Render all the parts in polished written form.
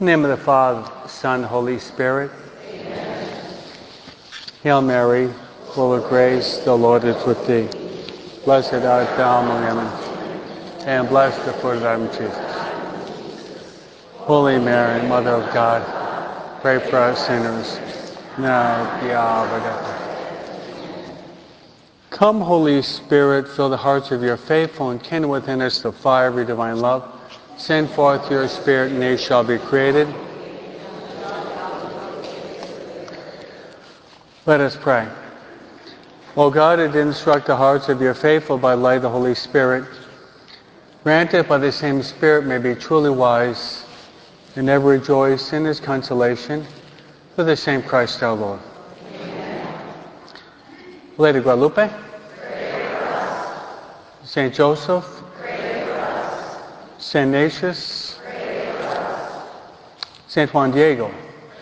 In the name of the Father, Son, Holy Spirit. Hail Mary, full of grace, the Lord is with thee. Blessed art thou among women, and blessed the fruit of thy womb, Jesus. Holy Mary, Mother of God, pray for us sinners, now at the hour of our death. Come, Holy Spirit, fill the hearts of your faithful, and kindle within us the fire of your divine love. Send forth your Spirit, and they shall be created. Let us pray. O God, who did instruct the hearts of your faithful by the light of the Holy Spirit, grant that by the same Spirit may be truly wise and ever rejoice in his consolation through the same Christ our Lord. Amen. Lady Guadalupe, Saint Joseph, Saint Ignatius, Saint Juan Diego,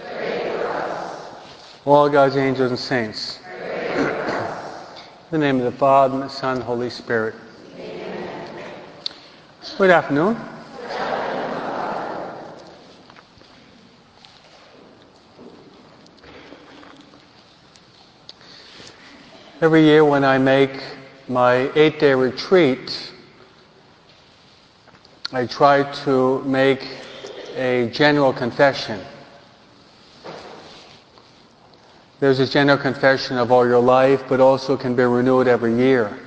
all God's angels and saints. In the name of the Father, and the Son, and the Holy Spirit. Amen. Good afternoon. Every year when I make my 8-day retreat, I try to make a general confession. There's a general confession of all your life, but also can be renewed every year.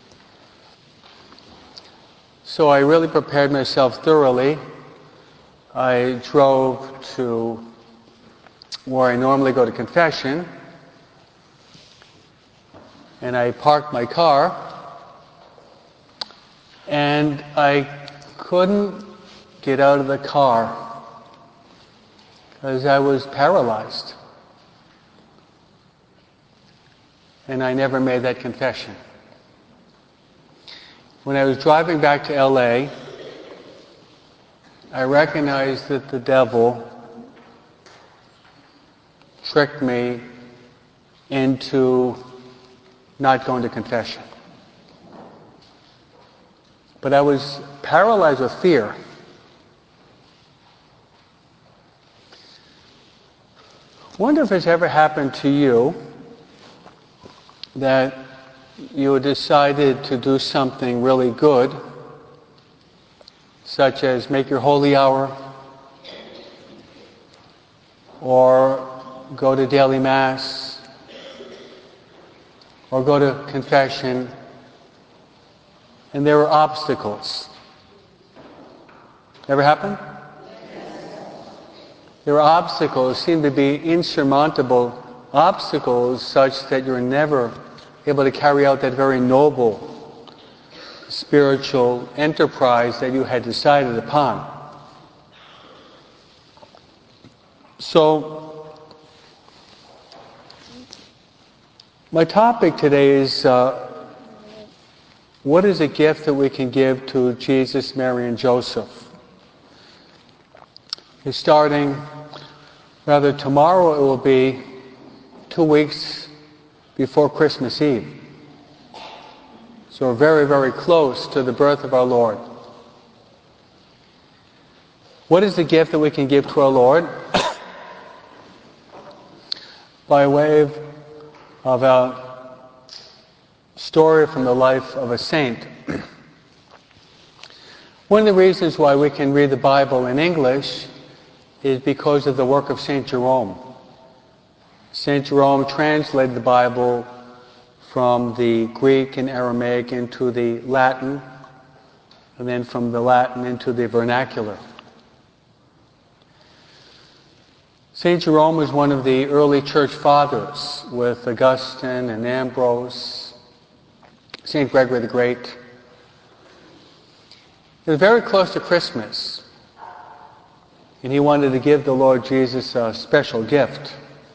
So I really prepared myself thoroughly. I drove to where I normally go to confession, and I parked my car, and I couldn't get out of the car because I was paralyzed. And I never made that confession. When I was driving back to LA, I recognized that the devil tricked me into not going to confession. But I was paralyzed with fear. Wonder if it's ever happened to you that you decided to do something really good, such as make your holy hour, or go to daily mass, or go to confession, and there were obstacles. Ever happened? There were obstacles, seemed to be insurmountable obstacles, such that you're never able to carry out that very noble spiritual enterprise that you had decided upon. So, my topic today is what is a gift that we can give to Jesus, Mary, and Joseph? It's starting, rather tomorrow it will be 2 weeks before Christmas Eve. So we're very, very close to the birth of our Lord. What is the gift that we can give to our Lord? By way of a story from the life of a saint. One of the reasons why we can read the Bible in English is because of the work of Saint Jerome. Saint Jerome translated the Bible from the Greek and Aramaic into the Latin, and then from the Latin into the vernacular. Saint Jerome was one of the early church fathers, with Augustine and Ambrose, Saint Gregory the Great. It was very close to Christmas, and he wanted to give the Lord Jesus a special gift.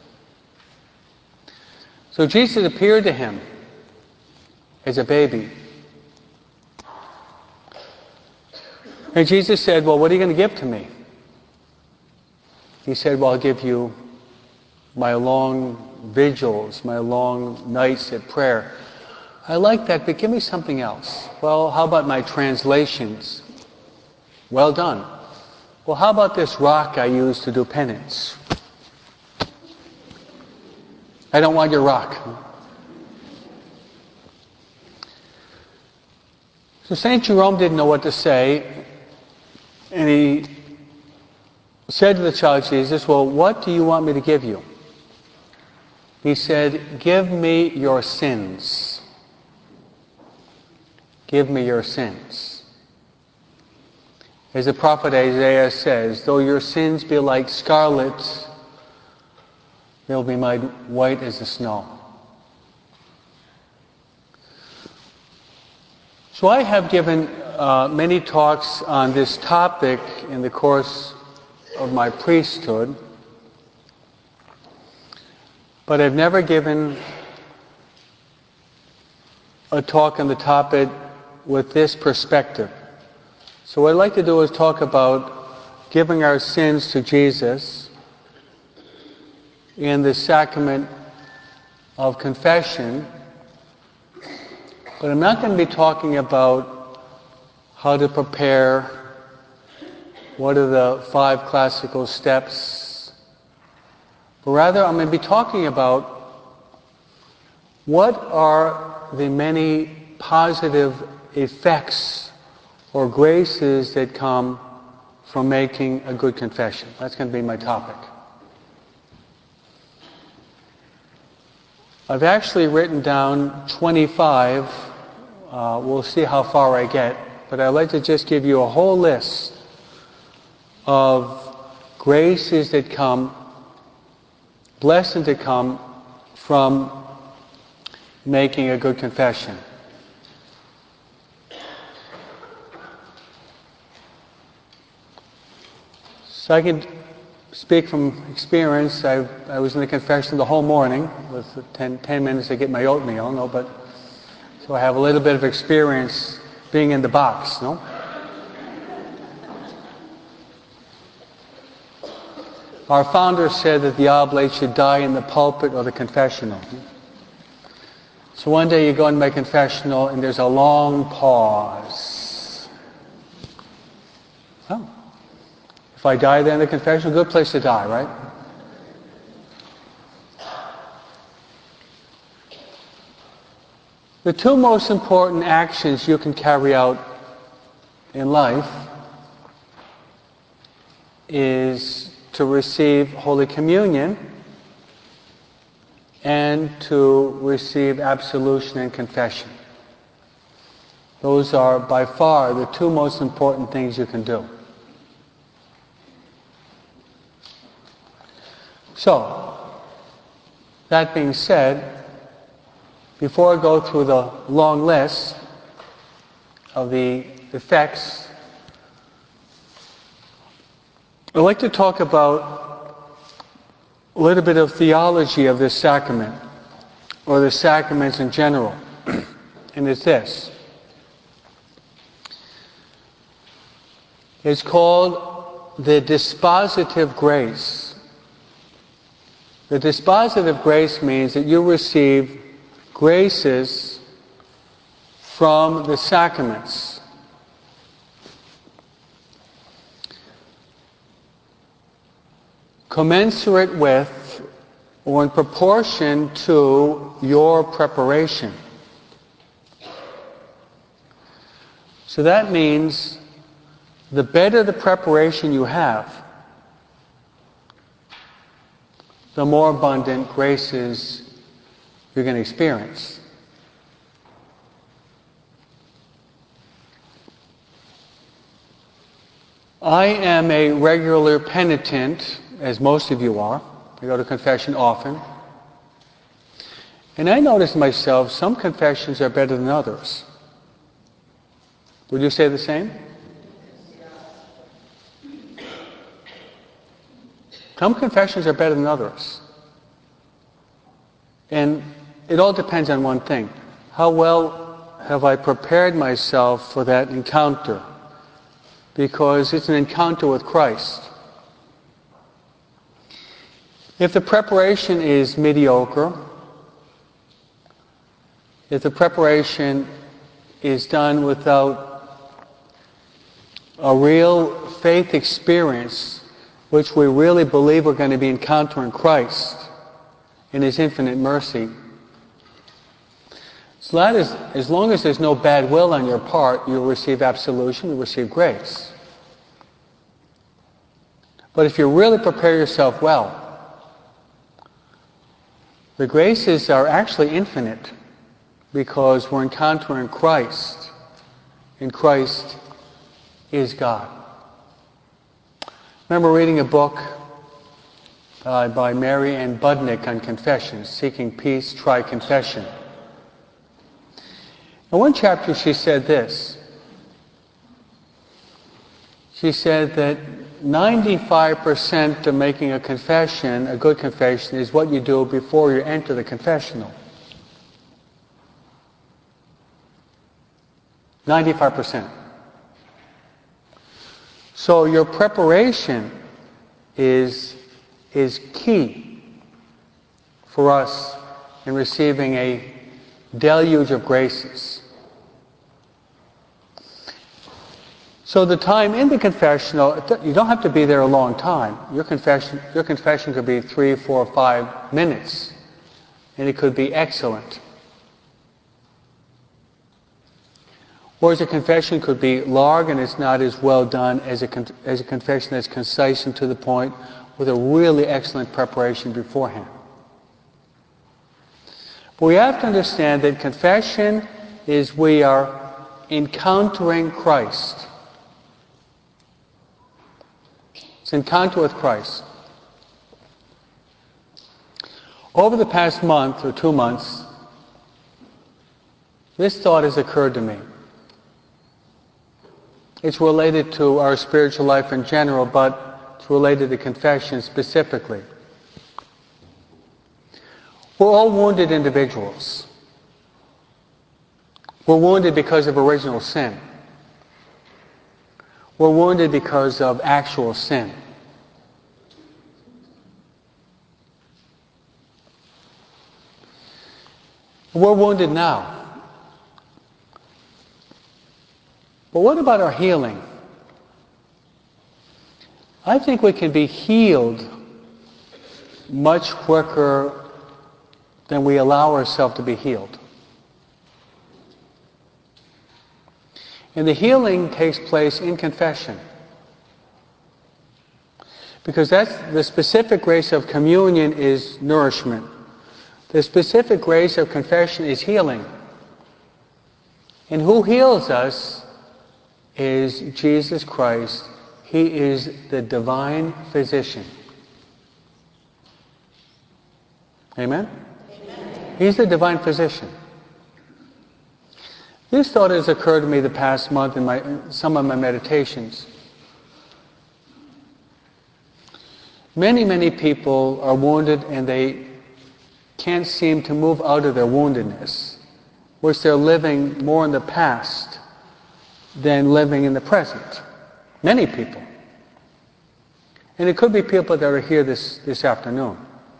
So Jesus appeared to him as a baby. And Jesus said, well, what are you going to give to me? He said, well, I'll give you my long vigils, my long nights at prayer. I like that, but give me something else. Well, how about my translations? Well done. well, how about this rock I use to do penance? I don't want your rock. So St. Jerome didn't know what to say, and he said to the child Jesus, well, what do you want me to give you? He said, give me your sins. Give me your sins. As the prophet Isaiah says, though your sins be like scarlet, they'll be made white as the snow. So I have given many talks on this topic in the course of my priesthood, but I've never given a talk on the topic with this perspective. So what I'd like to do is talk about giving our sins to Jesus in the sacrament of confession, but I'm not going to be talking about how to prepare, what are the 5 classical steps, but rather I'm going to be talking about what are the many positive effects or graces that come from making a good confession. That's going to be my topic. I've actually written down 25. We'll see how far I get. But I'd like to just give you a whole list of graces that come, blessings that come from making a good confession. So I can speak from experience. I was in the confession the whole morning with 10 minutes to get my oatmeal, so I have a little bit of experience being in the box, no? Our founder said that the oblate should die in the pulpit or the confessional. So one day you go into my confessional and there's a long pause. Oh. If I die there in the confessional, good place to die, right? The 2 most important actions you can carry out in life is to receive Holy Communion and to receive absolution and confession. Those are by far the 2 most important things you can do. So, that being said, before I go through the long list of the effects, I'd like to talk about a little bit of theology of this sacrament, or the sacraments in general. And it's this. It's called the dispositive grace. The dispositive grace means that you receive graces from the sacraments. Commensurate with or in proportion to your preparation. So that means the better the preparation you have, the more abundant graces you're going to experience. I am a regular penitent, as most of you are. I go to confession often. And I notice myself, some confessions are better than others. Would you say the same? Some confessions are better than others. And it all depends on one thing. How well have I prepared myself for that encounter? Because it's an encounter with Christ. If the preparation is mediocre, if the preparation is done without a real faith experience, which we really believe we're going to be encountering Christ in His infinite mercy. So that is, as long as there's no bad will on your part, you'll receive absolution, you'll receive grace. But if you really prepare yourself well, the graces are actually infinite because we're encountering Christ, and Christ is God. I remember reading a book by Mary Ann Budnick on confession, Seeking Peace, Try Confession. In one chapter she said this. She said that 95% of making a confession, a good confession, is what you do before you enter the confessional. 95%. So your preparation is key for us in receiving a deluge of graces. So the time in the confessional, you don't have to be there a long time. Your confession could be 3, 4, 5 minutes, and it could be excellent. Whereas a confession could be long and it's not as well done as a confession that's concise and to the point with a really excellent preparation beforehand. But we have to understand that confession is we are encountering Christ. It's encounter with Christ. Over the past month or 2 months, this thought has occurred to me. It's related to our spiritual life in general, but it's related to confession specifically. We're all wounded individuals. We're wounded because of original sin. We're wounded because of actual sin. We're wounded now. But what about our healing? I think we can be healed much quicker than we allow ourselves to be healed. And the healing takes place in confession. Because that's the specific grace of communion is nourishment. The specific grace of confession is healing. And who heals us is Jesus Christ. He is the divine physician. Amen? Amen? He's the divine physician. This thought has occurred to me the past month in some of my meditations. Many people are wounded and they can't seem to move out of their woundedness, which they're living more in the past than living in the present. Many people. And it could be people that are here this afternoon.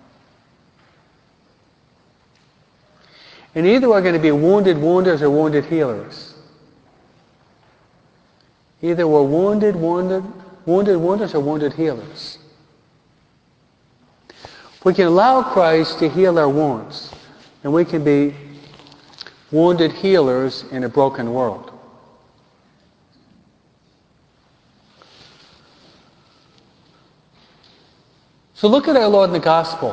And either we're going to be wounded wounders or wounded healers. Either we're wounded wounders or wounded healers. We can allow Christ to heal our wounds, and we can be wounded healers in a broken world. So look at our Lord in the Gospel.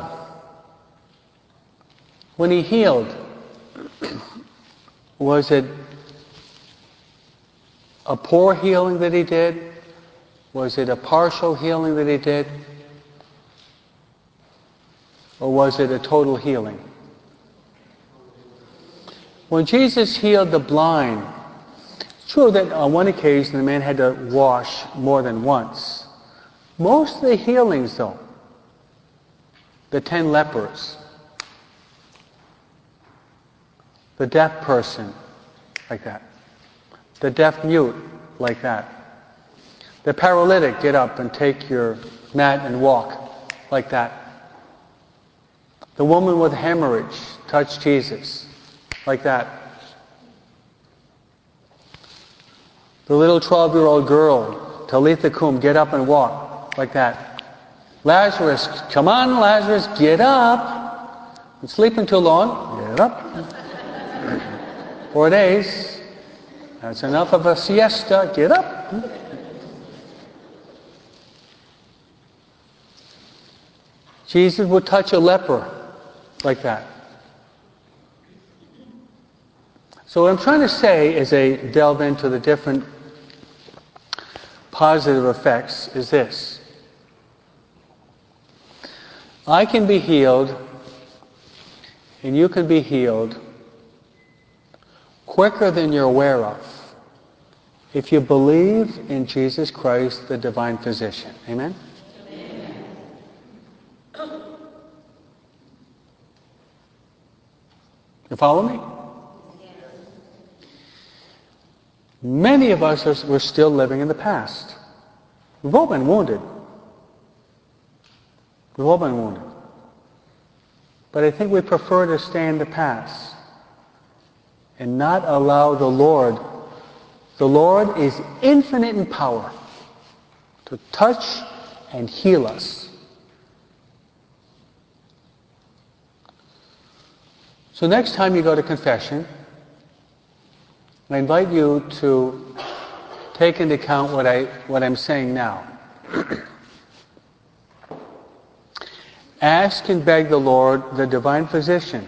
When He healed, was it a poor healing that He did? Was it a partial healing that He did? Or was it a total healing? When Jesus healed the blind, it's true that on one occasion the man had to wash more than once. Most of the healings, though, the 10 lepers, the deaf person, like that. The deaf mute, like that. The paralytic, get up and take your mat and walk, like that. The woman with hemorrhage, touch Jesus, like that. The little 12-year-old girl Talitha cum, get up and walk, like that. Lazarus, come on, Lazarus, get up. Been sleeping too long, get up. 4 days, that's enough of a siesta, get up. Jesus would touch a leper like that. So what I'm trying to say as I delve into the different positive effects is this. I can be healed and you can be healed quicker than you're aware of if you believe in Jesus Christ, the divine physician. Amen? You follow me? Many of us we're still living in the past. We've all been wounded. We've all been wounded. But I think we prefer to stay in the past and not allow the Lord. The Lord is infinite in power to touch and heal us. So next time you go to confession, I invite you to take into account what I'm saying now. Ask and beg the Lord, the divine physician,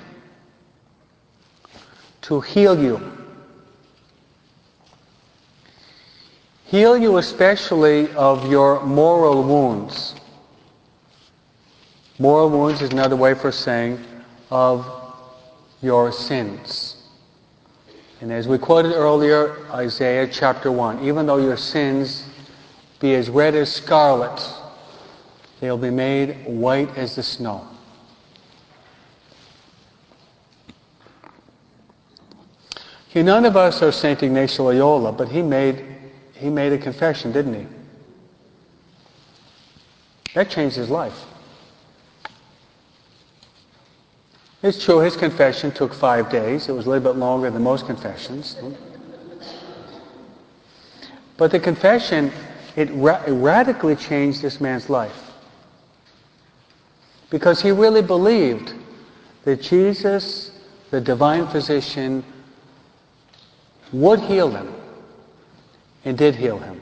to heal you. Heal you especially of your moral wounds. Moral wounds is another way for saying of your sins. And as we quoted earlier, Isaiah chapter 1, even though your sins be as red as scarlet, they will be made white as the snow. None of us are St. Ignatius Loyola, but he made a confession, didn't he? That changed his life. It's true, his confession took 5 days. It was a little bit longer than most confessions. But the confession, it radically changed this man's life. Because he really believed that Jesus, the divine physician, would heal him and did heal him.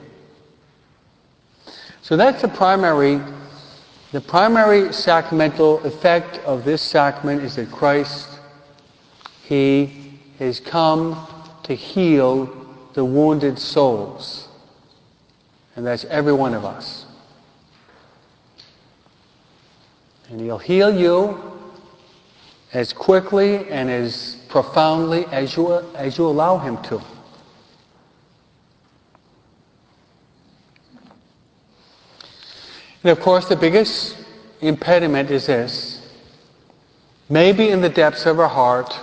So that's the primary sacramental effect of this sacrament is that Christ, He has come to heal the wounded souls. And that's every one of us. And He'll heal you as quickly and as profoundly as you allow Him to. And of course, the biggest impediment is this. Maybe in the depths of our heart,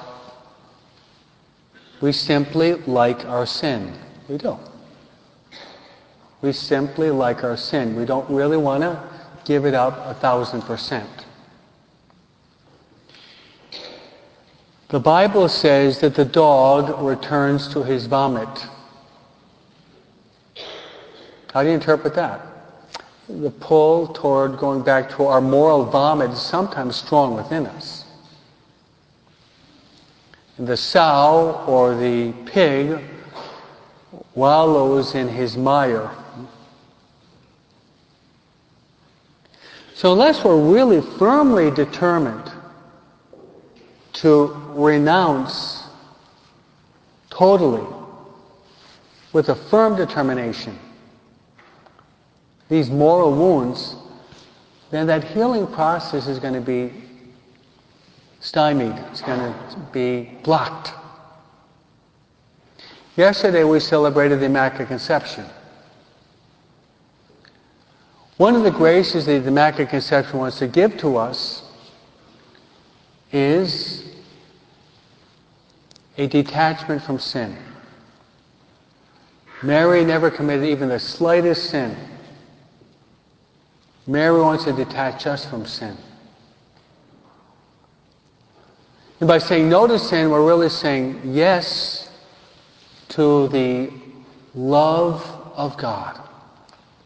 we simply like our sin. We do. We simply like our sin. We don't really want to give it up 1,000%. The Bible says that the dog returns to his vomit. How do you interpret that? The pull toward going back to our moral vomit is sometimes strong within us. And the sow or the pig wallows in his mire. So unless we're really firmly determined to renounce totally, with a firm determination, these moral wounds, then that healing process is going to be stymied. It's going to be blocked. Yesterday we celebrated the Immaculate Conception. One of the graces that the Immaculate Conception wants to give to us is a detachment from sin. Mary never committed even the slightest sin. Mary wants to detach us from sin. And by saying no to sin, we're really saying yes to the love of God.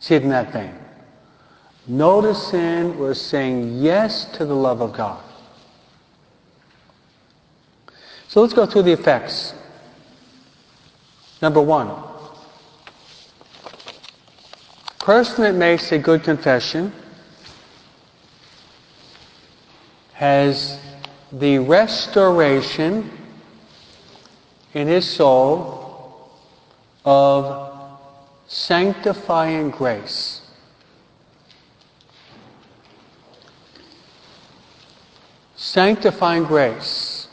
See it in that vein. No to sin, we're saying yes to the love of God. So let's go through the effects. Number one, person that makes a good confession has the restoration in his soul of sanctifying grace. Sanctifying grace.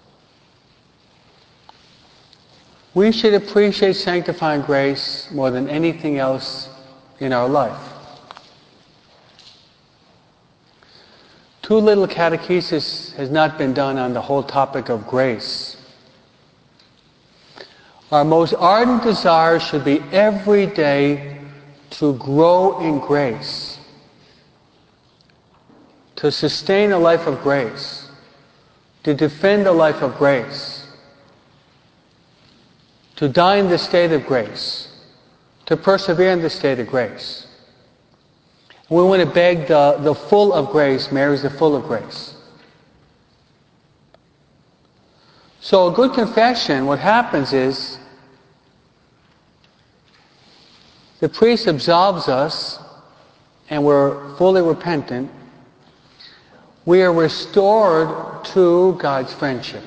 We should appreciate sanctifying grace more than anything else in our life. Too little catechesis has not been done on the whole topic of grace. Our most ardent desire should be every day to grow in grace, to sustain a life of grace, to defend a life of grace, to die in the state of grace, to persevere in the state of grace. We want to beg the full of grace marries the full of grace. So a good confession, what happens is, the priest absolves us, and we're fully repentant. We are restored to God's friendship.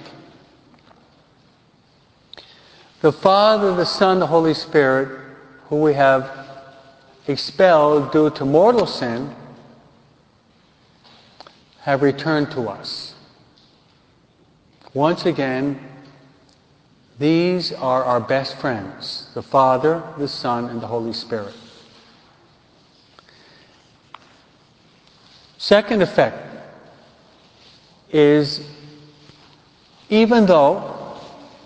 The Father, the Son, the Holy Spirit, who we have expelled due to mortal sin, have returned to us. Once again, these are our best friends, the Father, the Son, and the Holy Spirit. Second effect is, even though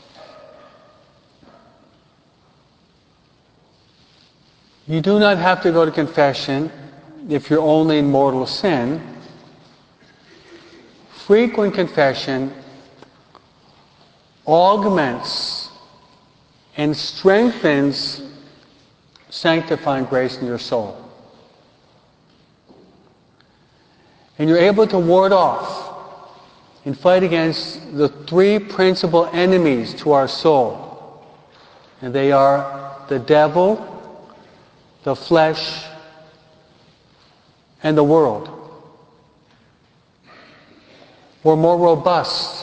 you do not have to go to confession if you're only in mortal sin, frequent confession augments and strengthens sanctifying grace in your soul. And you're able to ward off and fight against the three principal enemies to our soul. And they are the devil, the flesh, and the world. We're more robust.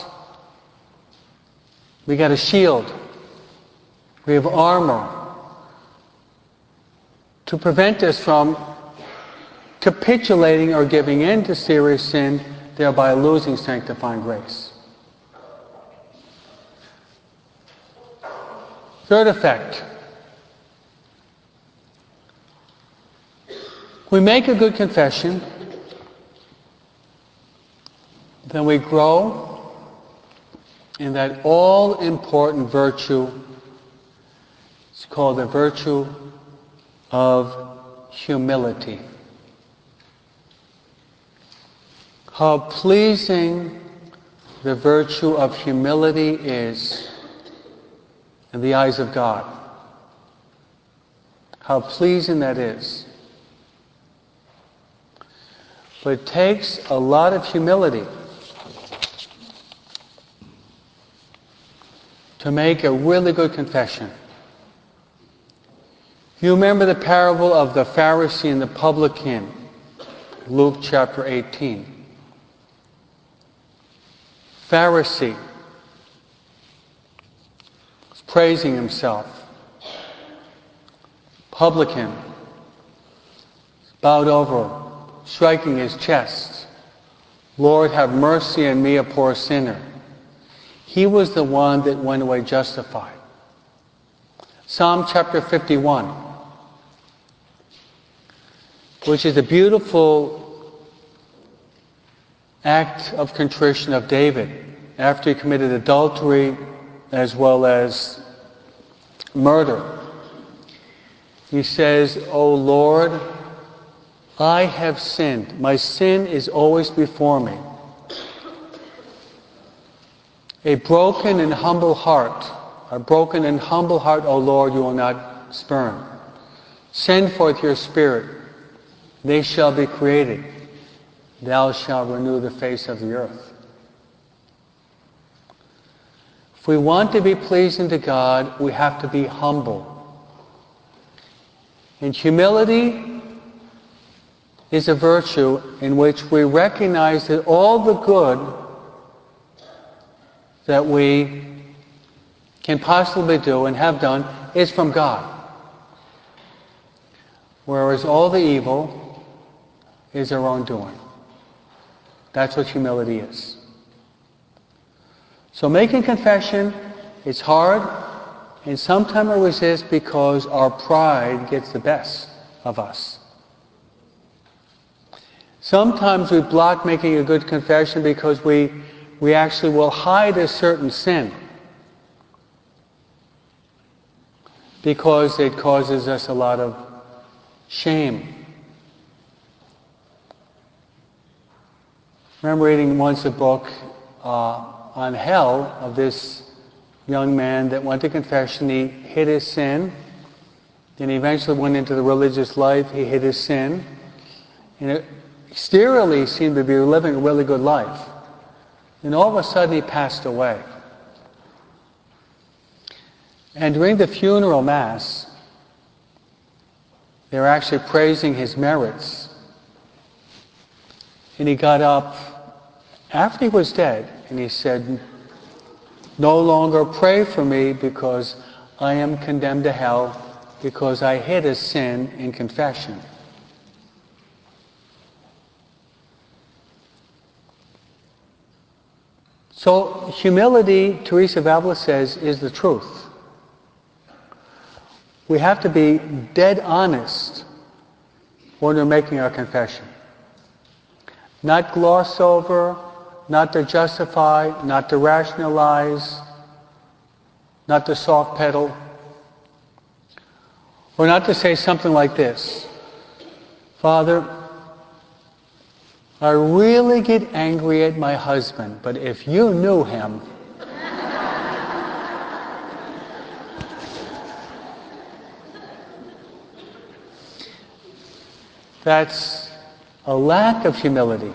We got a shield. We have armor to prevent us from capitulating or giving in to serious sin, thereby losing sanctifying grace. Third effect. We make a good confession, then we grow in that all-important virtue. It's called the virtue of humility. How pleasing the virtue of humility is in the eyes of God. How pleasing that is. But it takes a lot of humility to make a really good confession. You remember the parable of the Pharisee and the publican, Luke chapter 18. Pharisee was praising himself. Publican bowed over, striking his chest. Lord, have mercy on me, a poor sinner. He was the one that went away justified. Psalm chapter 51, which is a beautiful act of contrition of David after he committed adultery as well as murder. He says, O Lord, I have sinned. My sin is always before me. A broken and humble heart, O Lord, you will not spurn. Send forth your Spirit. They shall be created. Thou shalt renew the face of the earth. If we want to be pleasing to God, we have to be humble. And humility is a virtue in which we recognize that all the good that we can possibly do and have done is from God. Whereas all the evil is our own doing. That's what humility is. So making confession is hard, and sometimes we resist because our pride gets the best of us. Sometimes we block making a good confession because we actually will hide a certain sin because it causes us a lot of shame. I remember reading once a book on hell of this young man that went to confession. He hid his sin. Then he eventually went into the religious life. He hid his sin. And exteriorly he seemed to be living a really good life. And all of a sudden he passed away. And during the funeral mass, they were actually praising his merits. And he got up after he was dead and he said, "No longer pray for me because I am condemned to hell because I hid a sin in confession." So humility, Teresa of Avila says, is the truth. We have to be dead honest when we're making our confession. Not gloss over, not to justify, not to rationalize, not to soft pedal, or not to say something like this: "Father, I really get angry at my husband, but if you knew him..." That's a lack of humility.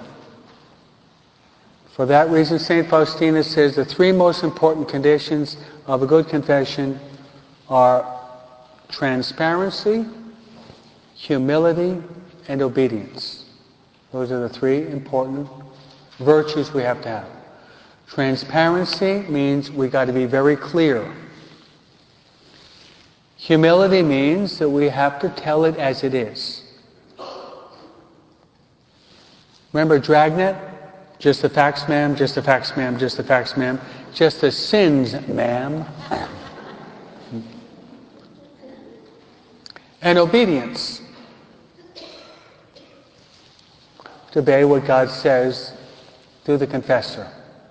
For that reason, St. Faustina says the three most important conditions of a good confession are transparency, humility, and obedience. Those are the three important virtues we have to have. Transparency means we got to be very clear. Humility means that we have to tell it as it is. Remember Dragnet? Just the facts, ma'am, just the facts, ma'am, just the facts, ma'am. Just the sins, ma'am. And obedience. To obey what God says through the confessor.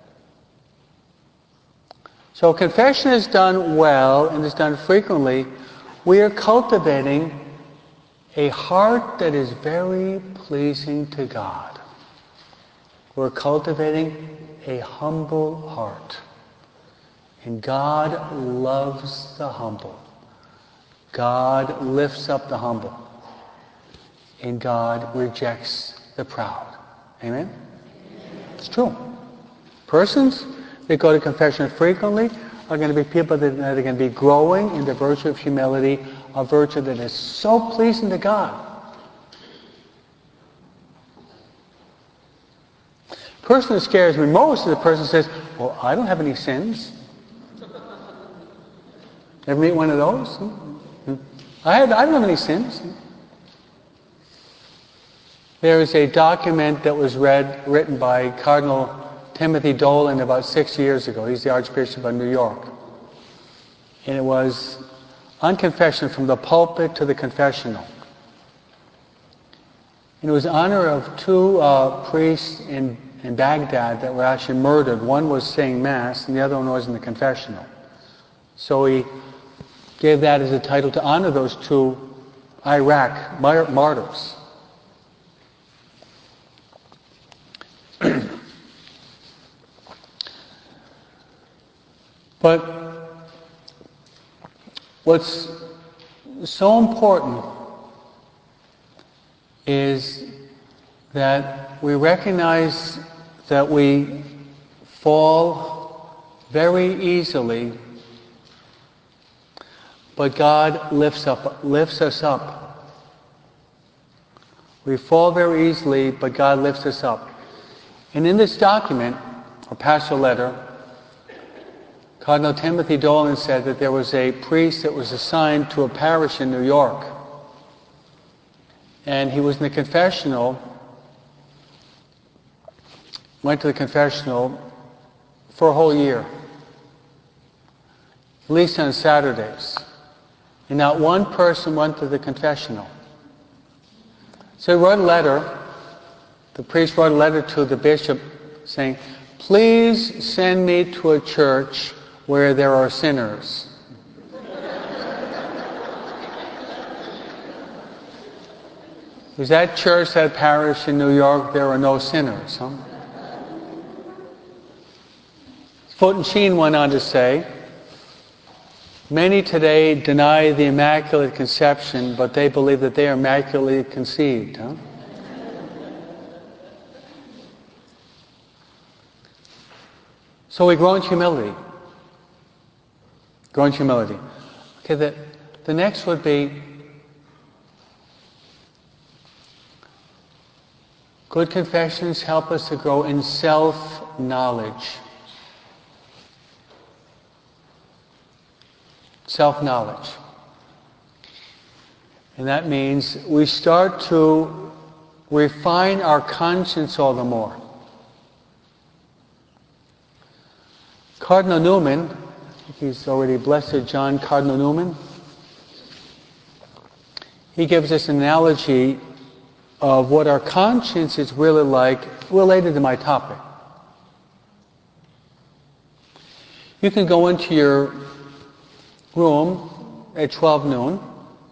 So confession is done well and is done frequently. We are cultivating a heart that is very pleasing to God. We're cultivating a humble heart. And God loves the humble. God lifts up the humble. And God rejects the proud. Amen? It's true. Persons that go to confession frequently are going to be people that are going to be growing in the virtue of humility, a virtue that is so pleasing to God. The person that scares me most is the person who says, "Well, I don't have any sins." Ever meet one of those? I don't have any sins. There is a document that was written by Cardinal Timothy Dolan about 6 years ago. He's the Archbishop of New York. And it was on confession, from the pulpit to the confessional. And it was in honor of two priests in Baghdad that were actually murdered. One was saying Mass and the other one was in the confessional. So he gave that as a title to honor those two Iraq martyrs. But what's so important is that we recognize that we fall very easily, but God lifts us up. We fall very easily, but God lifts us up. And in this document, a pastoral letter, Cardinal Timothy Dolan said that there was a priest that was assigned to a parish in New York. And he was in the confessional, went to the confessional for a whole year, at least on Saturdays. And not one person went to the confessional. So he wrote a letter, the priest wrote a letter to the bishop saying, "Please send me to a church where there are sinners." Because that church, that parish in New York, there are no sinners. Huh? Fulton Sheen went on to say, "Many today deny the Immaculate Conception, but they believe that they are immaculately conceived." Huh? So we grow in humility. Grow in humility. Okay, the next would be good confessions help us to grow in self-knowledge. Self-knowledge. And that means we start to refine our conscience all the more. Cardinal Newman, he's already blessed John Cardinal Newman, he gives us an analogy of what our conscience is really like related to my topic. You can go into your room at 12 noon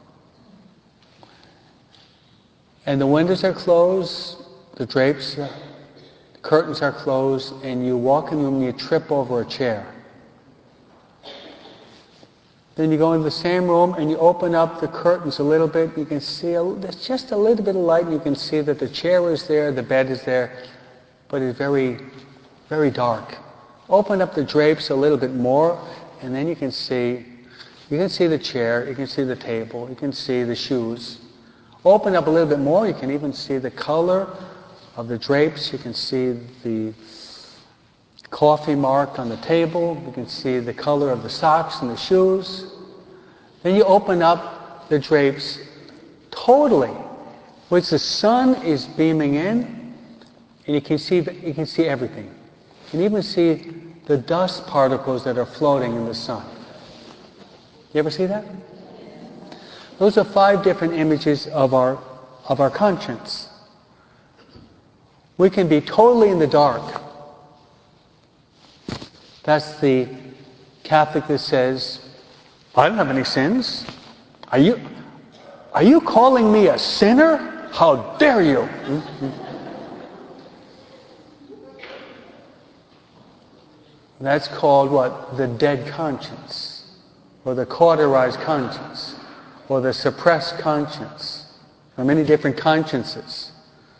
and the windows are closed, the drapes, the curtains are closed, and you walk in the room and you trip over a chair. Then you go into the same room and you open up the curtains a little bit. You can see there's just a little bit of light, and you can see that the chair is there, the bed is there, but it's very, very dark. Open up the drapes a little bit more, and then you can see the chair, you can see the table, you can see the shoes. Open up a little bit more, you can even see the color of the drapes, you can see the coffee mark on the table, you can see the color of the socks and the shoes. Then you open up the drapes totally, which the sun is beaming in, and you can see everything. You can even see the dust particles that are floating in the sun. You ever see that? Those are 5 different images of our conscience. We can be totally in the dark. That's the Catholic that says, "I don't have any sins. Are you calling me a sinner? How dare you?" Mm-hmm. That's called what? The dead conscience, or the cauterized conscience, or the suppressed conscience. There are many different consciences.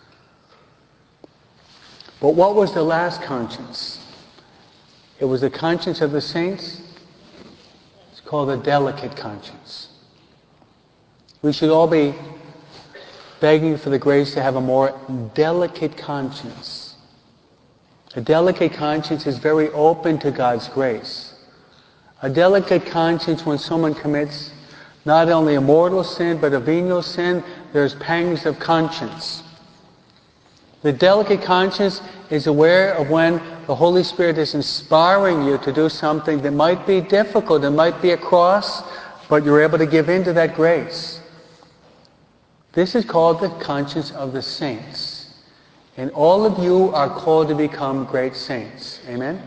But what was the last conscience? It was the conscience of the saints. It's called the delicate conscience. We should all be begging for the grace to have a more delicate conscience. A delicate conscience is very open to God's grace. A delicate conscience, when someone commits not only a mortal sin but a venial sin, there's pangs of conscience. The delicate conscience is aware of when the Holy Spirit is inspiring you to do something that might be difficult, it might be a cross, but you're able to give in to that grace. This is called the conscience of the saints. And all of you are called to become great saints. Amen?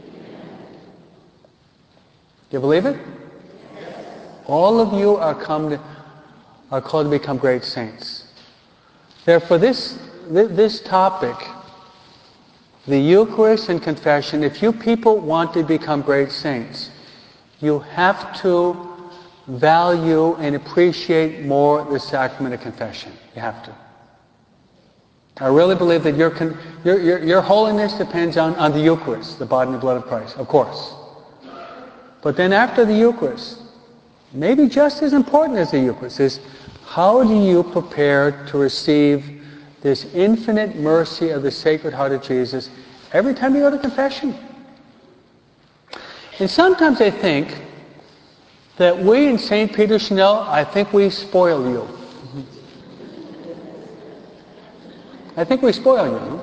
Do you believe it? All of you are called to become great saints. Therefore, this topic, the Eucharist and confession, if you people want to become great saints, you have to value and appreciate more the sacrament of confession. You have to. I really believe that your holiness depends on the Eucharist, the body and blood of Christ, of course. But then after the Eucharist, maybe just as important as the Eucharist, is how do you prepare to receive this infinite mercy of the Sacred Heart of Jesus every time you go to confession? And sometimes I think that we in St. Peter Chanel, I think we spoil you. I think we spoil you.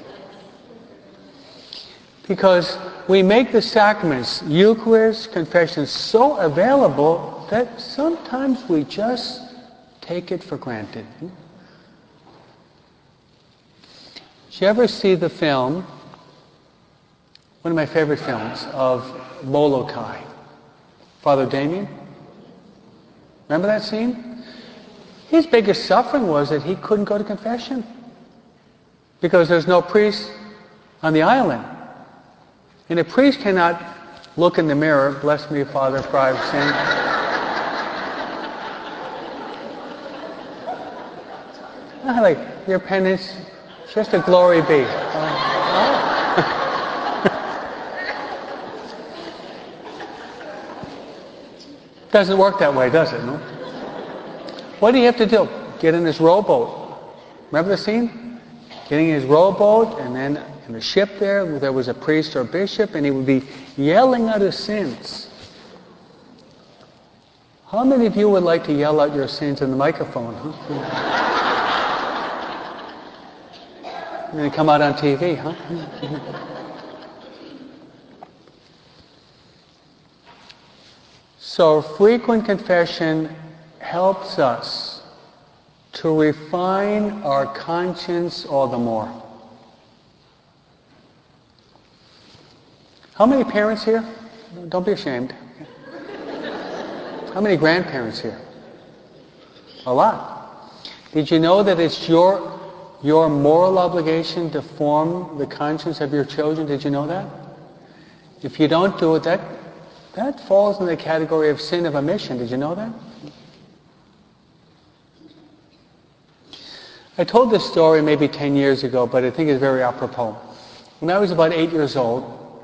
Because we make the sacraments, Eucharist, confession, so available that sometimes we just take it for granted. Did you ever see the film, one of my favorite films, of Molokai, Father Damien? Remember that scene? His biggest suffering was that he couldn't go to confession because there's no priest on the island. And a priest cannot look in the mirror, bless me, Father, for I have sinned. Like, your penance, just a glory be. Doesn't work that way, does it? No? What do you have to do? Get in this rowboat. Remember the scene? Getting in his rowboat, and then in the ship there was a priest or a bishop, and he would be yelling out his sins. How many of you would like to yell out your sins in the microphone? Huh? And then come out on TV, huh? So frequent confession helps us to refine our conscience all the more. How many parents here? Don't be ashamed. How many grandparents here? A lot. Did you know that it's your moral obligation to form the conscience of your children? Did you know that? If you don't do it, that falls in the category of sin of omission. Did you know that? I told this story maybe 10 years ago, but I think it's very apropos. When I was about 8 years old,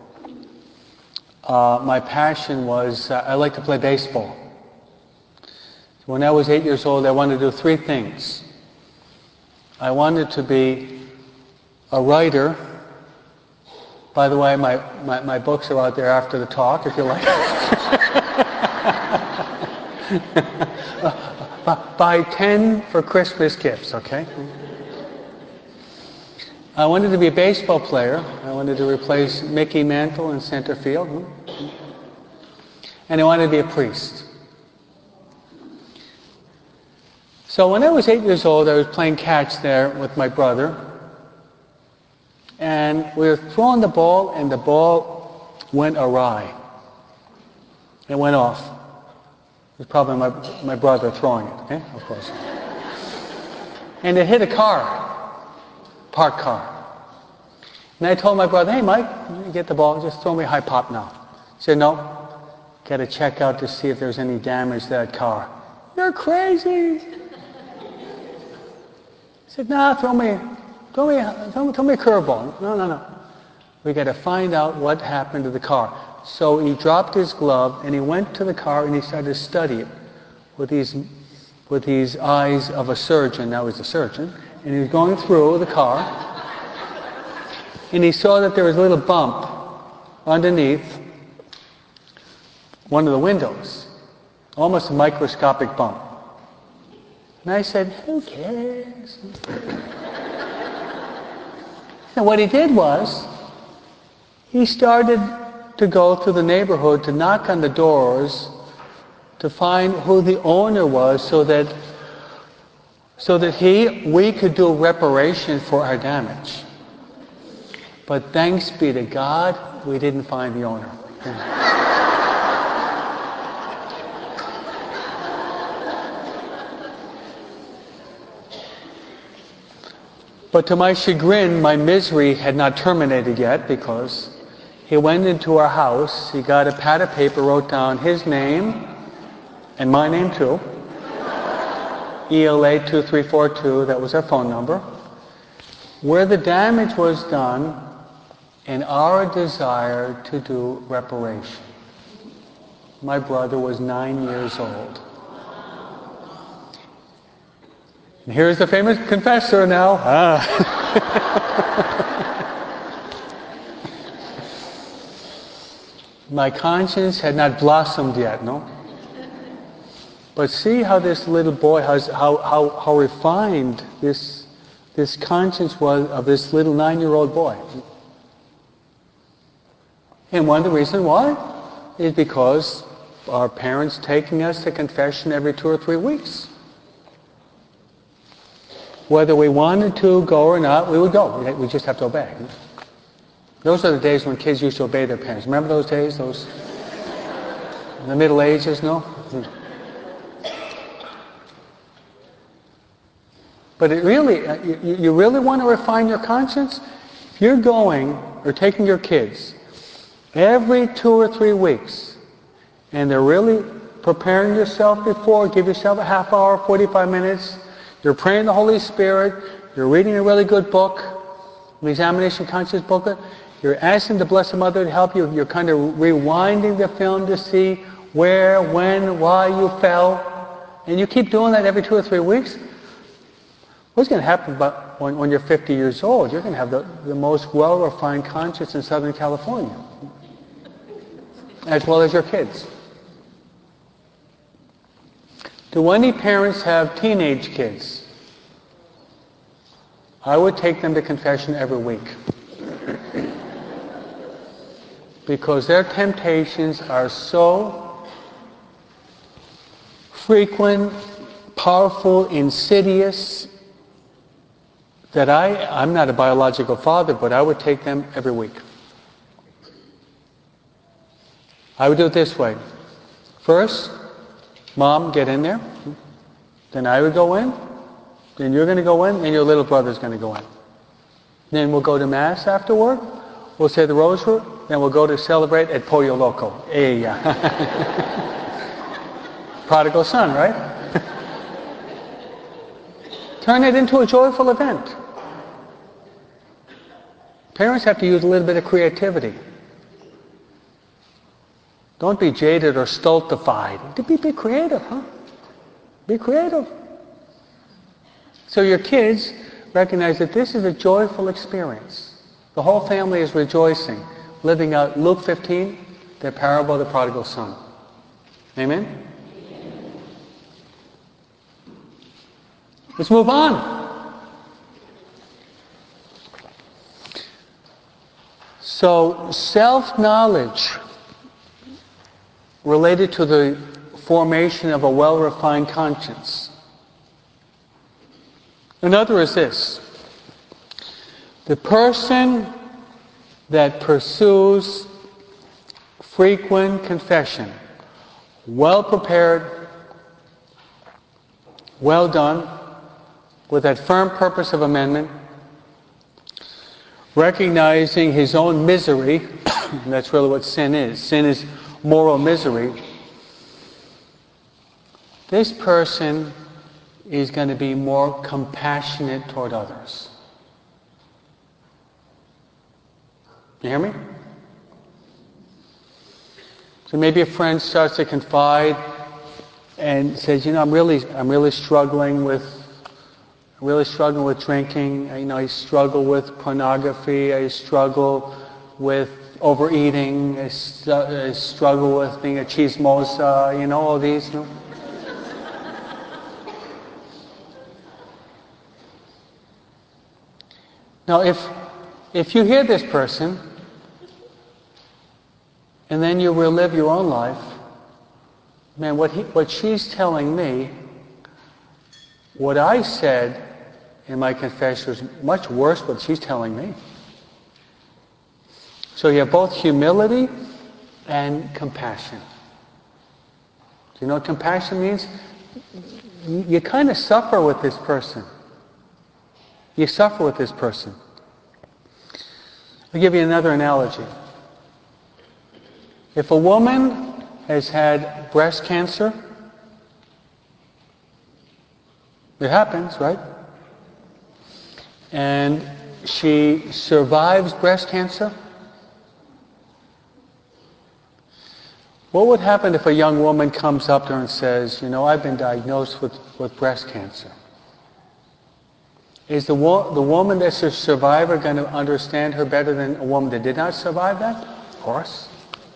my passion was, I liked to play baseball. When I was 8 years old, I wanted to do 3 things. I wanted to be a writer. By the way, my books are out there after the talk, if you like. Buy 10 for Christmas gifts, okay? I wanted to be a baseball player. I wanted to replace Mickey Mantle in center field. And I wanted to be a priest. So when I was 8 years old, I was playing catch there with my brother. And we were throwing the ball, and the ball went awry. It went off. It was probably my brother throwing it, okay? Of course. And it hit a car, parked car. And I told my brother, hey, Mike, you get the ball, just throw me a high pop now. He said, no, got to check out to see if there's any damage to that car. You're crazy. He said, nah, throw me a curveball. No. We got to find out what happened to the car. So he dropped his glove and he went to the car and he started to study it with these eyes of a surgeon. Now he's a surgeon. And he was going through the car and he saw that there was a little bump underneath one of the windows. Almost a microscopic bump. And I said, who cares? And what he did was, he started to go through the neighborhood to knock on the doors to find who the owner was so that we could do reparation for our damage. But thanks be to God, we didn't find the owner. But to my chagrin, my misery had not terminated yet, because he went into our house, he got a pad of paper, wrote down his name, and my name too, ELA 2342, that was our phone number. where the damage was done in our desire to do reparation. My brother was 9 years old. And here's the famous confessor now. My conscience had not blossomed yet, no? But see how this little boy, how refined this conscience was of this little 9-year-old boy. And one of the reasons why is because our parents taking us to confession every 2 or 3 weeks. Whether we wanted to go or not, we would go. We just have to obey. Those are the days when kids used to obey their parents. Remember those days? Those in the Middle Ages, no? But it really, you really want to refine your conscience? If you're going or taking your kids every 2 or 3 weeks, and they're really preparing yourself before, give yourself a half hour, 45 minutes, you're praying the Holy Spirit, you're reading a really good book, an examination conscience booklet, you're asking the Blessed Mother to help you, you're kind of rewinding the film to see where, when, why you fell, and you keep doing that every 2 or 3 weeks, what's going to happen when you're 50 years old? You're going to have the most well-refined conscience in Southern California, as well as your kids. Do any parents have teenage kids? I would take them to confession every week. Because their temptations are so frequent, powerful, insidious, that I'm not a biological father, but I would take them every week. I would do it this way. First, Mom, get in there. Then I would go in. Then you're going to go in, and your little brother's going to go in. Then we'll go to Mass afterward. We'll say the Rosary. Then we'll go to celebrate at Pollo Loco. Hey, prodigal son, right? Turn it into a joyful event. Parents have to use a little bit of creativity. Don't be jaded or stultified. Be creative, huh? Be creative. So your kids recognize that this is a joyful experience. The whole family is rejoicing, living out Luke 15, the parable of the prodigal son. Amen? Let's move on. So, self-knowledge related to the formation of a well-refined conscience. Another is this. The person that pursues frequent confession, well prepared, well done, with that firm purpose of amendment, recognizing his own misery, and that's really what sin is. Sin is moral misery. This person is going to be more compassionate toward others. You hear me? So maybe a friend starts to confide and says, I'm really struggling with drinking. I struggle with pornography. I struggle with overeating. I struggle with being a chismosa. All these. Now, if you hear this person, and then you relive your own life, man, what she's telling me, what I said in my confession was much worse what she's telling me. So you have both humility and compassion. Do you know what compassion means? You kind of suffer with this person. You suffer with this person. I'll give you another analogy. If a woman has had breast cancer, it happens, right? And she survives breast cancer. What would happen if a young woman comes up to her and says, I've been diagnosed with breast cancer? Is the woman that's a survivor going to understand her better than a woman that did not survive that? Of course.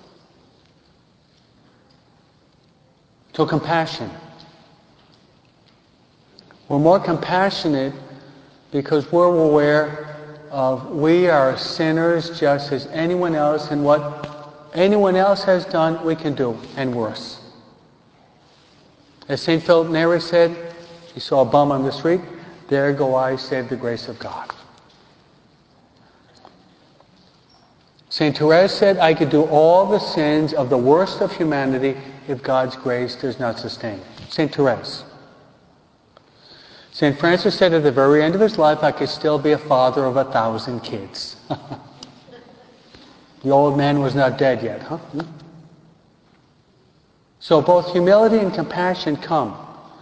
So compassion. We're more compassionate because we're aware of we are sinners just as anyone else, and what anyone else has done, we can do, and worse. As St. Philip Neri said, he saw a bum on the street, there go I, save the grace of God. St. Therese said, I could do all the sins of the worst of humanity if God's grace does not sustain me. St. Therese. St. Francis said at the very end of his life, I could still be a father of 1,000 kids. The old man was not dead yet, huh? So both humility and compassion come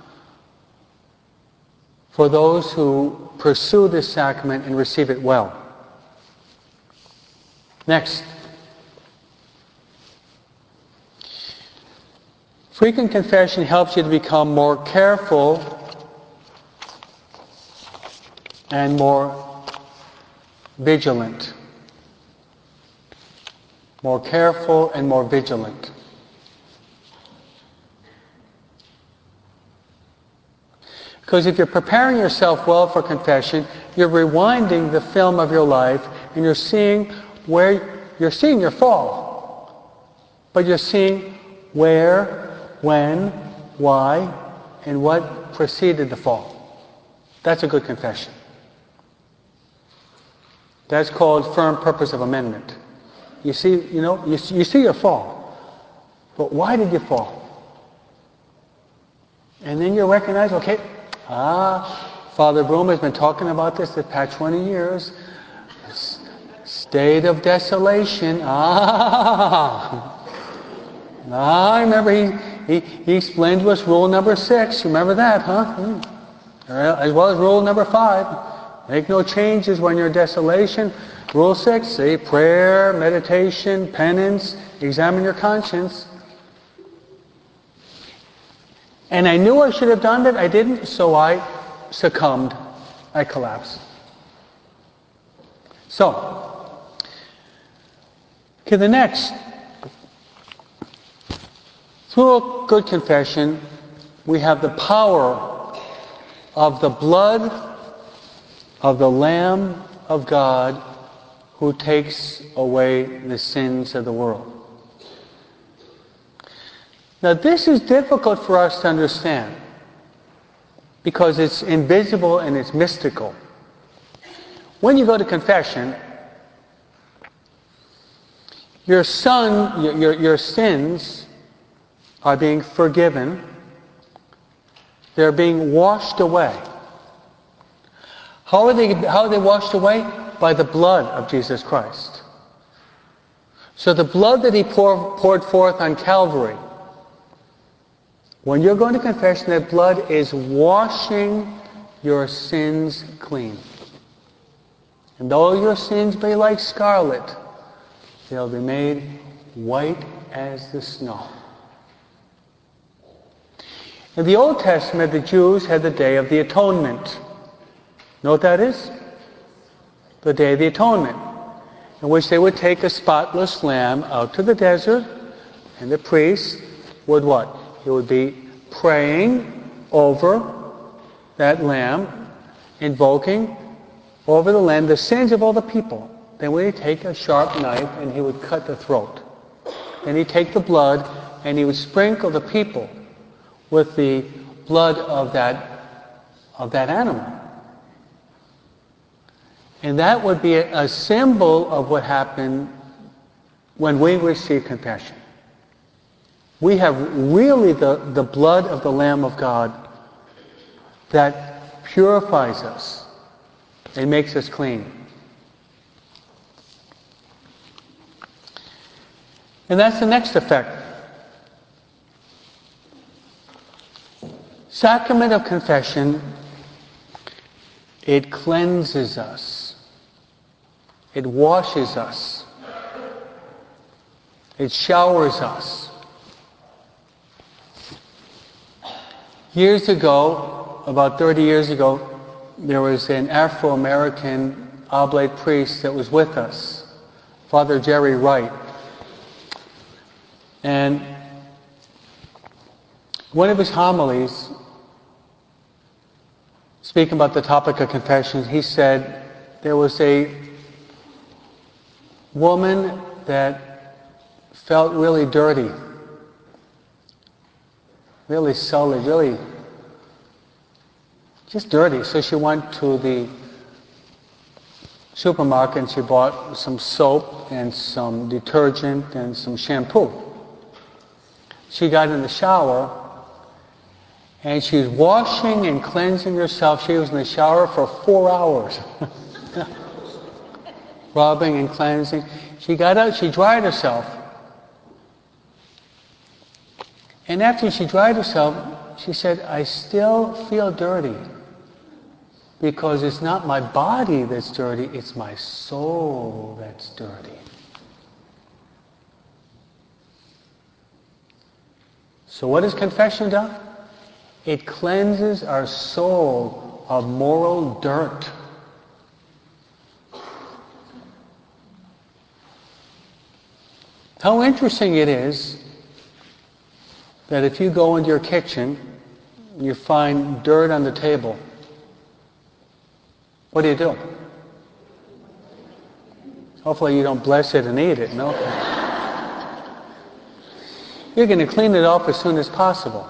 for those who pursue this sacrament and receive it well. Next. Frequent confession helps you to become more careful and more vigilant. More careful and more vigilant. Because if you're preparing yourself well for confession, you're rewinding the film of your life and you're seeing your fall. But you're seeing where, when, why, and what preceded the fall. That's a good confession. That's called firm purpose of amendment. You see, you see your fall. But why did you fall? And then you recognize, okay, Father Broom has been talking about this the past 20 years. State of desolation. I remember he explained to us rule number 6. Remember that, huh? As well as rule number 5. Make no changes when you're in desolation. Rule 6, see, prayer, meditation, penance, examine your conscience. And I knew I should have done that. I didn't, so I succumbed. I collapsed. So, okay, the next. Through a good confession, we have the power of the blood of the Lamb of God who takes away the sins of the world. Now this is difficult for us to understand because it's invisible and it's mystical. When you go to confession, your sins are being forgiven. They're being washed away. How are they washed away? By the blood of Jesus Christ. So the blood that He poured forth on Calvary, when you're going to confession, that blood is washing your sins clean. And though your sins be like scarlet, they'll be made white as the snow. In the Old Testament, the Jews had the Day of the Atonement. Know what that is? The Day of the Atonement, in which they would take a spotless lamb out to the desert, and the priest would what? He would be praying over that lamb, invoking over the lamb the sins of all the people. Then would he take a sharp knife and he would cut the throat. Then he'd take the blood and he would sprinkle the people with the blood of that animal. And that would be a symbol of what happened when we receive confession. We have really the blood of the Lamb of God that purifies us and makes us clean. And that's the next effect. Sacrament of confession, it cleanses us. It washes us. It showers us. Years ago, about 30 years ago, there was an Afro-American oblate priest that was with us, Father Jerry Wright. And one of his homilies, speaking about the topic of confession, he said there was a woman that felt really dirty, really sullied, really just dirty. So she went to the supermarket and she bought some soap and some detergent and some shampoo. She got in the shower and she's washing and cleansing herself. She was in the shower for 4 hours. Rubbing and cleansing. She got out, she dried herself. And after she dried herself, she said, I still feel dirty. Because it's not my body that's dirty, it's my soul that's dirty. So what has confession done? It cleanses our soul of moral dirt. How interesting it is that if you go into your kitchen, you find dirt on the table. What do? Hopefully you don't bless it and eat it, no? You're going to clean it off as soon as possible.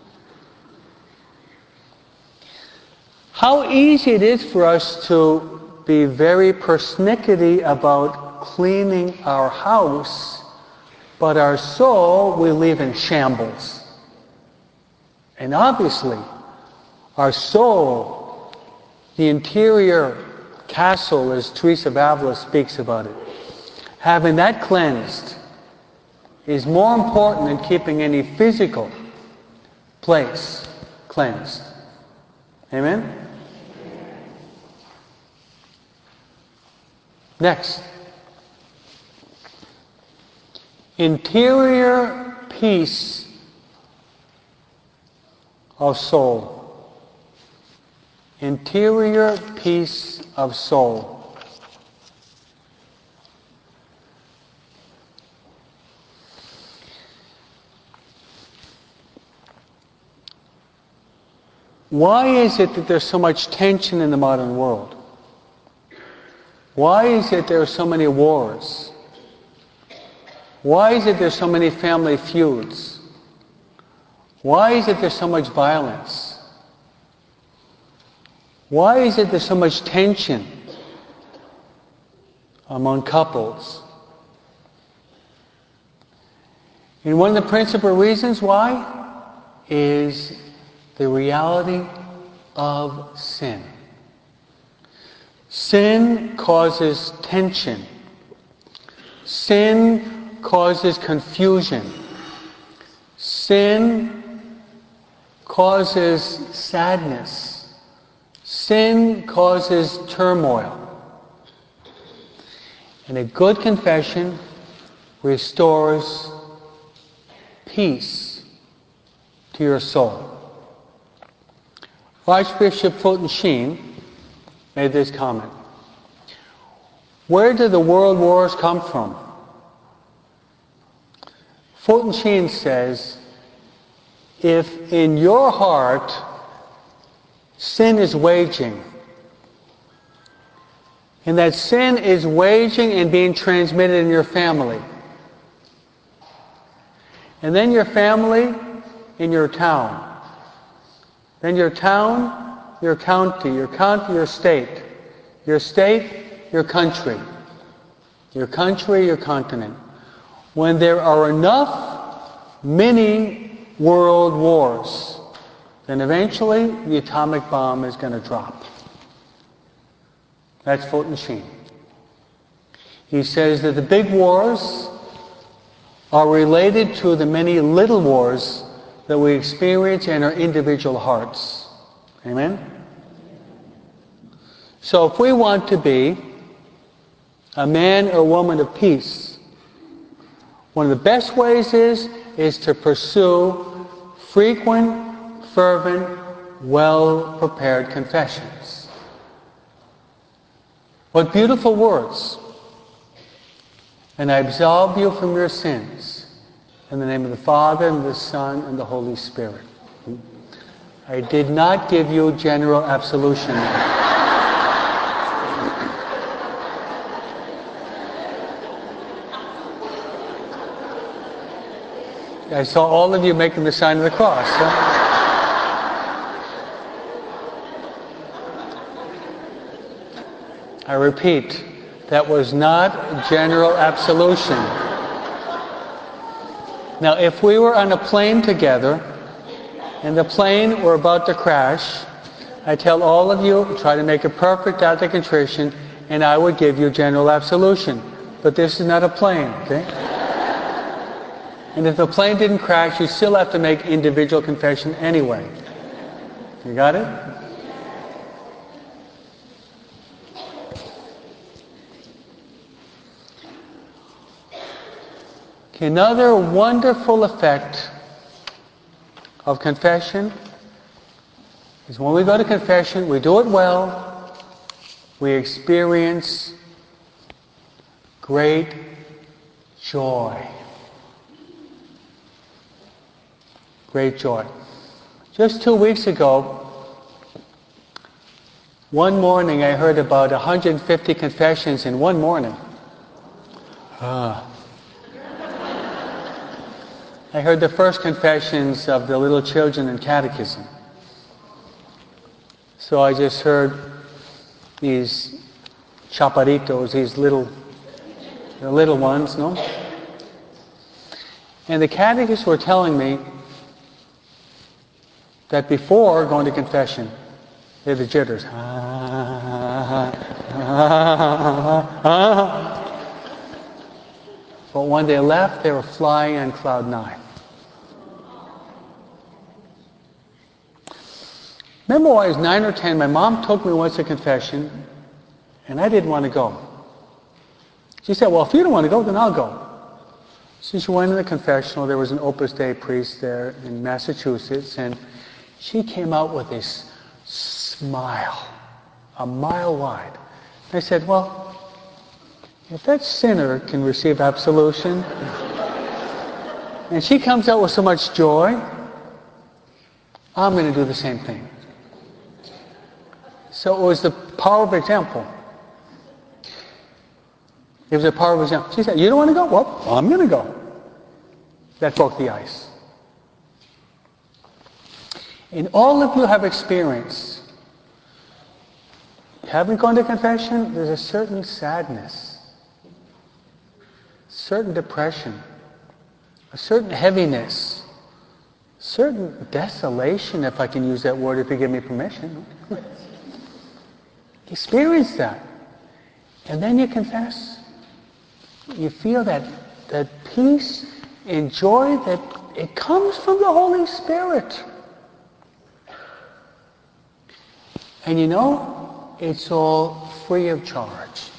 How easy it is for us to be very persnickety about cleaning our house, but our soul we leave in shambles. And obviously, our soul, the interior castle, as Teresa of Avila speaks about it, having that cleansed is more important than keeping any physical place cleansed. Amen? Next. Interior peace of soul. Interior peace of soul. Why is it that there's so much tension in the modern world? Why is it there are so many wars? Why is it there's so many family feuds? Why is it there's so much violence? Why is it there's so much tension among couples? And one of the principal reasons why is the reality of sin. Sin causes tension. Sin causes confusion. Sin causes sadness. Sin causes turmoil. And a good confession restores peace to your soul. Archbishop Fulton Sheen made this comment. Where did the world wars come from? Fulton Sheen says, if in your heart sin is waging, and that sin is waging and being transmitted in your family, and then your family in your town, then your town, your county, your state, your country, your continent. When there are enough mini world wars, then eventually the atomic bomb is going to drop. That's Fulton Sheen. He says that the big wars are related to the many little wars that we experience in our individual hearts. Amen? So if we want to be a man or woman of peace, one of the best ways is to pursue frequent, fervent, well-prepared confessions. What beautiful words. And I absolve you from your sins in the name of the Father, and the Son, and the Holy Spirit. I did not give you general absolution. I saw all of you making the sign of the cross. Huh? I repeat, that was not general absolution. Now, if we were on a plane together, and the plane were about to crash, I tell all of you, try to make a perfect act of contrition, and I would give you general absolution. But this is not a plane, okay? And if the plane didn't crash, you still have to make individual confession anyway. You got it? Okay, another wonderful effect of confession is when we go to confession, we do it well, we experience great joy. Great joy. Just 2 weeks ago, one morning I heard about 150 confessions in one morning. I heard the first confessions of the little children in catechism. So I just heard these chaparitos, these little ones, no? And the catechists were telling me that before going to confession, they had the jitters. But when they left, they were flying on cloud 9. Remember when I was 9 or 10, my mom took me once to confession, and I didn't want to go. She said, well, if you don't want to go, then I'll go. So she went in the confessional. There was an Opus Dei priest there in Massachusetts, and she came out with this smile, a mile wide. I said, well, if that sinner can receive absolution, and she comes out with so much joy, I'm going to do the same thing. So it was the power of example. It was the power of example. She said, you don't want to go? Well, I'm going to go. That broke the ice. And all of you have experienced, haven't gone to confession, there's a certain sadness, certain depression, a certain heaviness, certain desolation, if I can use that word, if you give me permission. Experience that. And then you confess. You feel that peace and joy that it comes from the Holy Spirit. And you know, it's all free of charge.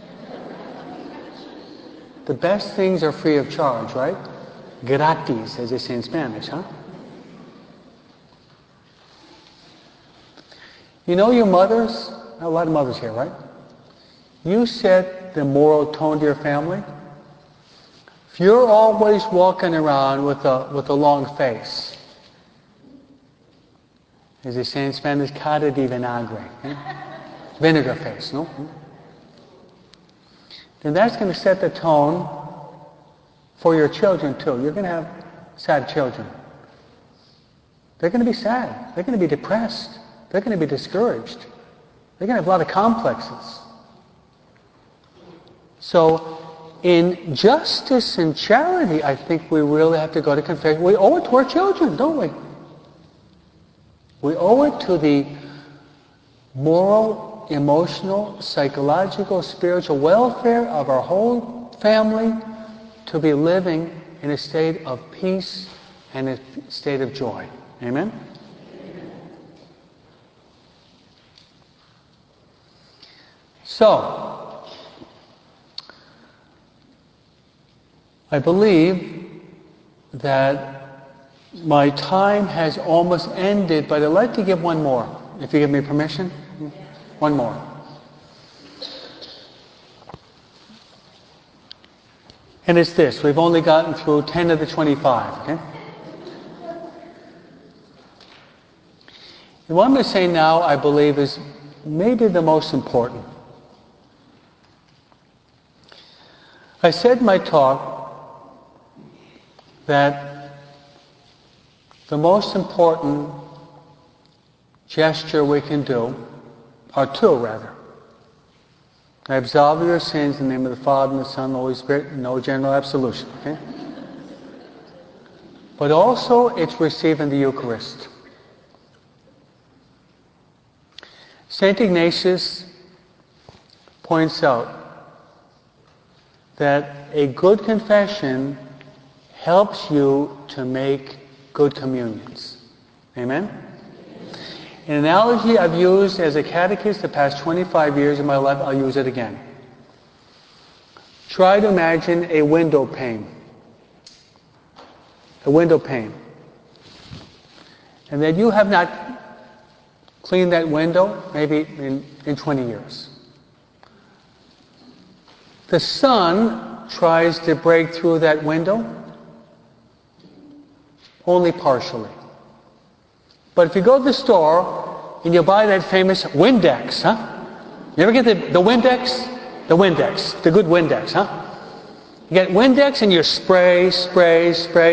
The best things are free of charge, right? Gratis, as they say in Spanish, huh? You know your mothers, a lot of mothers here, right? You set the moral tone to your family. If you're always walking around with a long face, as they say in Spanish, cara de vinagre, vinegar face, no? Then that's going to set the tone for your children too. You're going to have sad children. They're going to be sad. They're going to be depressed. They're going to be discouraged. They're going to have a lot of complexes. So, in justice and charity, I think we really have to go to confession. We owe it to our children, don't we? We owe it to the moral, emotional, psychological, spiritual welfare of our whole family to be living in a state of peace and a state of joy. Amen? So, I believe that my time has almost ended, but I'd like to give one more, if you give me permission. One more. And it's this. We've only gotten through 10 of the 25, okay? And what I'm going to say now, I believe, is maybe the most important. I said in my talk that the most important gesture we can do, or two rather. I absolve your sins in the name of the Father, and the Son, and the Holy Spirit, no general absolution, okay? But also it's receiving the Eucharist. St. Ignatius points out that a good confession helps you to make good communions. Amen? An analogy I've used as a catechist the past 25 years of my life, I'll use it again. Try to imagine a window pane. A window pane. And that you have not cleaned that window maybe in 20 years. The sun tries to break through that window only partially. But if you go to the store and you buy that famous Windex, You ever get the Windex? The Windex, the good Windex, You get Windex and you spray, spray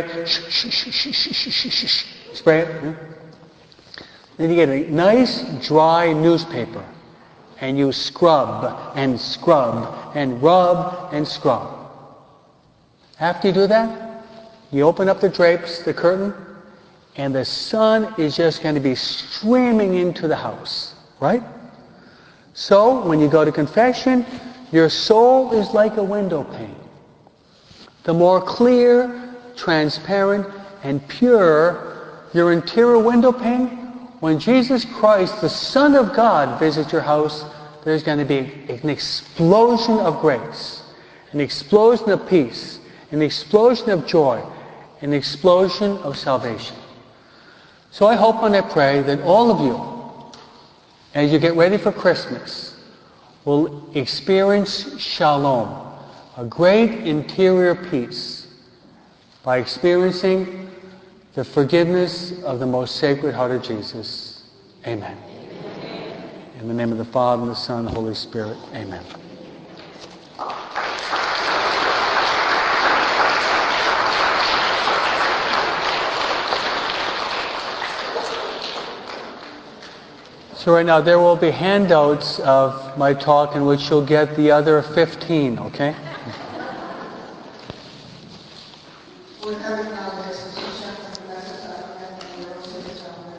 it. Then you get a nice dry newspaper and you scrub and scrub and rub and scrub. After you do that, you open up the drapes, the curtain, and the sun is just going to be streaming into the house, right? So, when you go to confession, your soul is like a window pane. The more clear, transparent, and pure your interior window pane, when Jesus Christ, the Son of God, visits your house, there's going to be an explosion of grace, an explosion of peace, an explosion of joy, an explosion of salvation. So I hope and I pray that all of you, as you get ready for Christmas, will experience shalom, a great interior peace, by experiencing the forgiveness of the most sacred heart of Jesus. Amen. In the name of the Father, and the Son, and the Holy Spirit. Amen. So right now there will be handouts of my talk in which you'll get the other 15, okay? We're having now the restitution from the Blessed Sacrament and the Rosary from